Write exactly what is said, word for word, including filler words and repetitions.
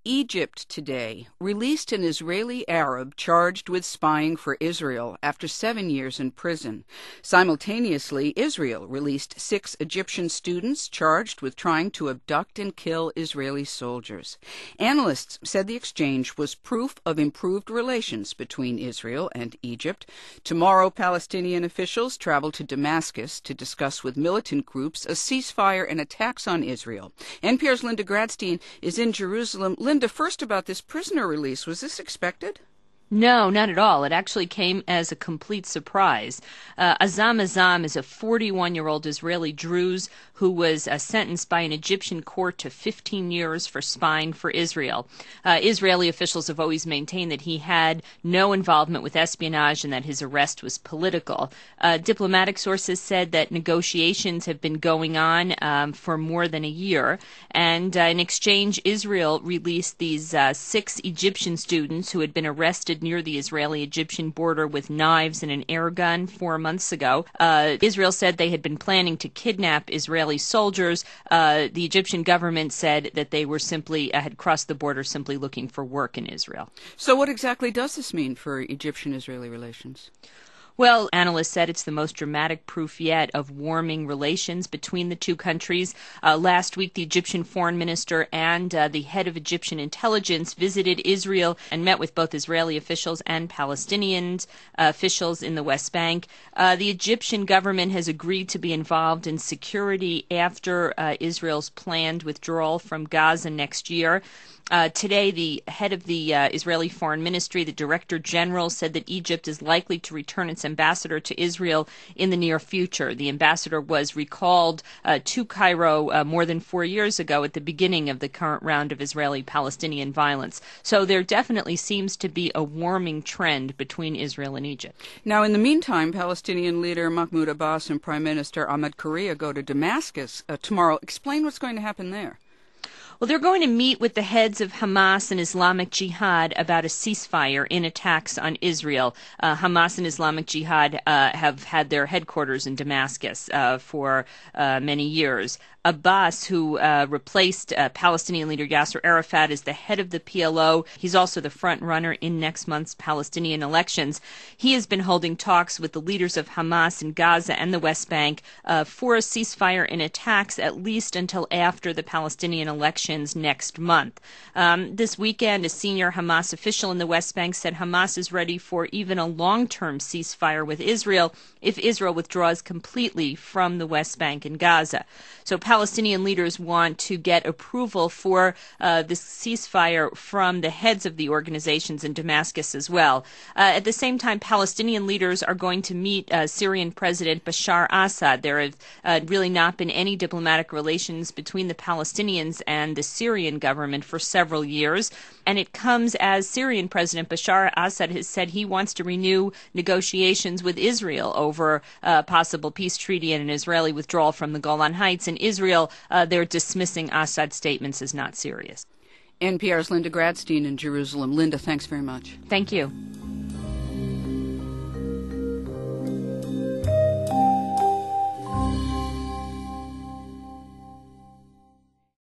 Egypt today released an Israeli Arab charged with spying for Israel after seven years in prison. Simultaneously, Israel released six Egyptian students charged with trying to abduct and kill Israeli soldiers. Analysts said the exchange was proof of improved relations between Israel and Egypt. Tomorrow, Palestinian officials travel to Damascus to discuss with militant groups a ceasefire and attacks on Israel. N P R's Linda Gradstein is in Jerusalem. Linda, first about this prisoner release. Was this expected? No, not at all. It actually came as a complete surprise. Uh, Azam Azam is a forty-one-year-old Israeli Druze who was uh, sentenced by an Egyptian court to fifteen years for spying for Israel. Uh, Israeli officials have always maintained that he had no involvement with espionage and that his arrest was political. Uh, diplomatic sources said that negotiations have been going on um, for more than a year, and uh, in exchange, Israel released these uh, six Egyptian students who had been arrested near the Israeli-Egyptian border with knives and an air gun four months ago. Uh, Israel said they had been planning to kidnap Israeli soldiers. Uh, the Egyptian government said that they were simply uh, had crossed the border simply looking for work in Israel. So what exactly does this mean for Egyptian-Israeli relations? Well, analysts said it's the most dramatic proof yet of warming relations between the two countries. Uh, last week, the Egyptian foreign minister and uh, the head of Egyptian intelligence visited Israel and met with both Israeli officials and Palestinian uh, officials in the West Bank. Uh, the Egyptian government has agreed to be involved in security after uh, Israel's planned withdrawal from Gaza next year. Uh, today, the head of the uh, Israeli Foreign Ministry, the Director General, said that Egypt is likely to return its ambassador to Israel in the near future. The ambassador was recalled uh, to Cairo uh, more than four years ago at the beginning of the current round of Israeli-Palestinian violence. So there definitely seems to be a warming trend between Israel and Egypt. Now, in the meantime, Palestinian leader Mahmoud Abbas and Prime Minister Ahmed Correa go to Damascus uh, tomorrow. Explain what's going to happen there. Well, they're going to meet with the heads of Hamas and Islamic Jihad about a ceasefire in attacks on Israel. Uh, Hamas and Islamic Jihad uh, have had their headquarters in Damascus uh, for uh, many years. Abbas, who uh, replaced uh, Palestinian leader Yasser Arafat as the head of the P L O, he's also the front runner in next month's Palestinian elections. He has been holding talks with the leaders of Hamas in Gaza and the West Bank uh, for a ceasefire in attacks at least until after the Palestinian elections next month. Um, this weekend, a senior Hamas official in the West Bank said Hamas is ready for even a long-term ceasefire with Israel if Israel withdraws completely from the West Bank and Gaza. So Palestinian leaders want to get approval for uh, this ceasefire from the heads of the organizations in Damascus as well. Uh, at the same time, Palestinian leaders are going to meet uh, Syrian President Bashar Assad. There have uh, really not been any diplomatic relations between the Palestinians and the Syrian government for several years, and it comes as Syrian President Bashar Assad has said he wants to renew negotiations with Israel over a possible peace treaty and an Israeli withdrawal from the Golan Heights. In Israel, uh, they're dismissing Assad's statements as not serious. N P R's Linda Gradstein in Jerusalem. Linda, thanks very much. Thank you.